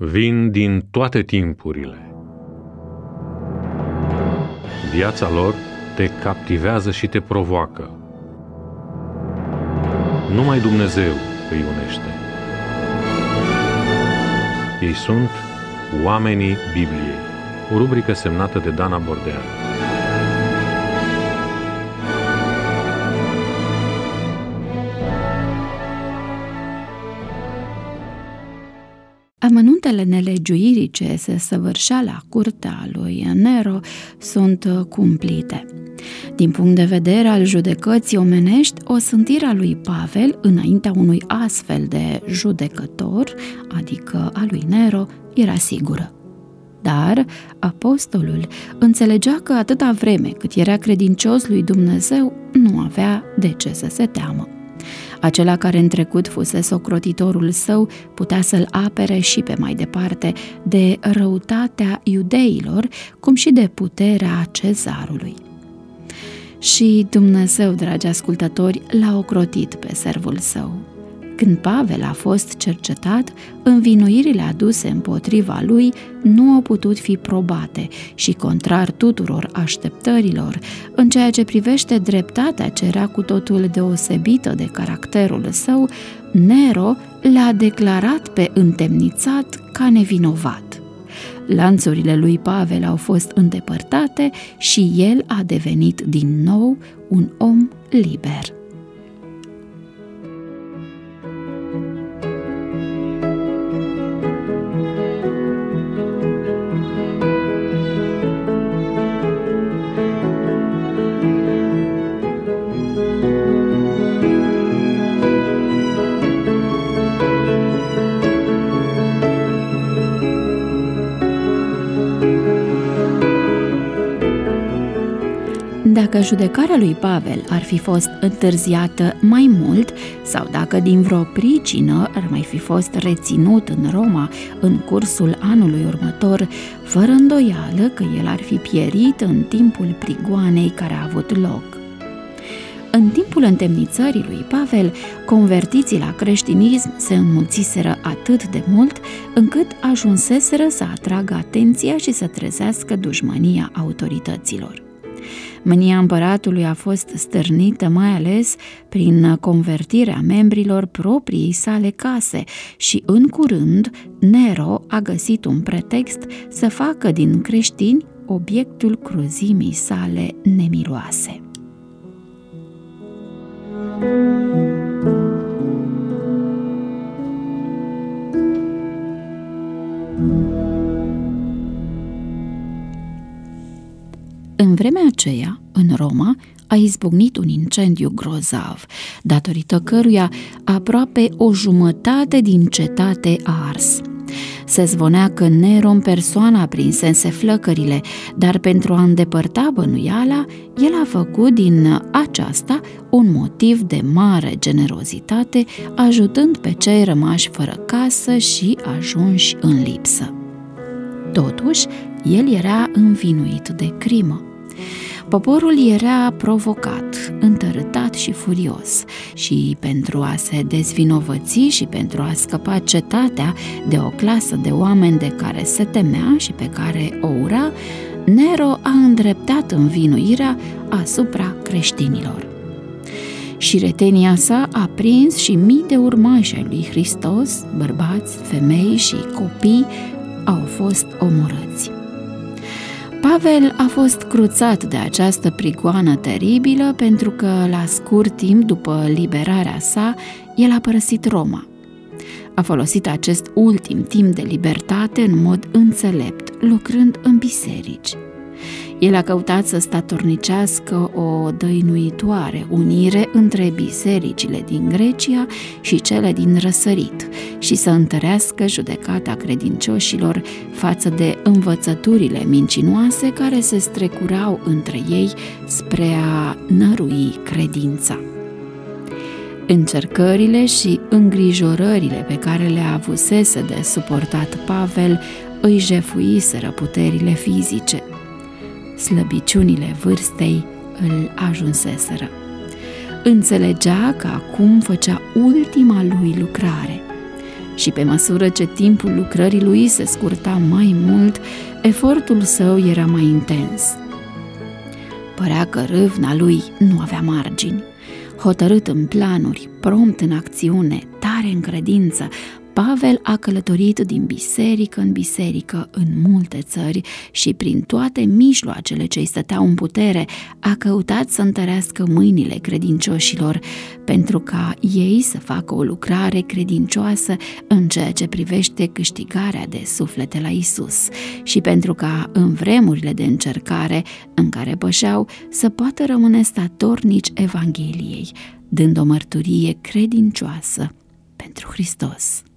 vin din toate timpurile. Viața lor te captivează și te provoacă. Numai Dumnezeu îi unește. Ei sunt Oamenii Bibliei, o rubrică semnată de Dana Bordean. Amănuntele nelegiuirii ce se săvârșea la curtea lui Nero sunt cumplite. Din punct de vedere al judecății omenești, osândirea lui Pavel înaintea unui astfel de judecător, adică a lui Nero, era sigură. Dar apostolul înțelegea că atâta vreme cât era credincios lui Dumnezeu, nu avea de ce să se teamă. Acela care în trecut fusese ocrotitorul său putea să-l apere și pe mai departe de răutatea iudeilor, cum și de puterea cezarului. Și Dumnezeu, dragi ascultători, l-a ocrotit pe servul său. Când Pavel a fost cercetat, învinuirile aduse împotriva lui nu au putut fi probate și, contrar tuturor așteptărilor, în ceea ce privește dreptatea ce era cu totul deosebită de caracterul său, Nero l-a declarat pe întemnițat ca nevinovat. Lanțurile lui Pavel au fost îndepărtate și el a devenit din nou un om liber. Dacă judecarea lui Pavel ar fi fost întârziată mai mult sau dacă din vreo pricină ar mai fi fost reținut în Roma în cursul anului următor, fără îndoială că el ar fi pierit în timpul prigoanei care a avut loc. În timpul întemnițării lui Pavel, convertiții la creștinism se înmulțiseră atât de mult încât ajunseseră să atragă atenția și să trezească dușmânia autorităților. Mânia împăratului a fost stârnită mai ales prin convertirea membrilor propriei sale case și, în curând, Nero a găsit un pretext să facă din creștini obiectul cruzimii sale nemiloase. În vremea aceea, în Roma, a izbucnit un incendiu grozav, datorită căruia aproape o jumătate din cetate a ars. Se zvonea că Nero în persoană aprinsese flăcările, dar pentru a îndepărta bănuiala, el a făcut din aceasta un motiv de mare generozitate, ajutând pe cei rămași fără casă și ajunși în lipsă. Totuși, el era învinuit de crimă. Poporul era provocat, întărâtat și furios și pentru a se dezvinovăți și pentru a scăpa cetatea de o clasă de oameni de care se temea și pe care o ura, Nero a îndreptat învinuirea asupra creștinilor. Și retenia sa a prins și mii de urmași ai lui Hristos, bărbați, femei și copii au fost omorâți. Pavel a fost cruțat de această prigoană teribilă pentru că, la scurt timp după liberarea sa, el a părăsit Roma. A folosit acest ultim timp de libertate în mod înțelept, lucrând în biserici. El a căutat să statornicească o dăinuitoare unire între bisericile din Grecia și cele din răsărit și să întărească judecata credincioșilor față de învățăturile mincinoase care se strecurau între ei spre a nărui credința. Încercările și îngrijorările pe care le avusese de suportat Pavel îi jefuiseră puterile fizice. Slăbiciunile vârstei îl ajunseseră. Înțelegea că acum făcea ultima lui lucrare. Și pe măsură ce timpul lucrării lui se scurta mai mult, efortul său era mai intens. Părea că râvna lui nu avea margini. Hotărât în planuri, prompt în acțiune, tare în credință, Pavel a călătorit din biserică în biserică în multe țări și prin toate mijloacele ce îi stăteau în putere a căutat să întărească mâinile credincioșilor pentru ca ei să facă o lucrare credincioasă în ceea ce privește câștigarea de suflete la Isus și pentru ca în vremurile de încercare în care pășeau să poată rămâne statornici Evangheliei, dând o mărturie credincioasă pentru Hristos.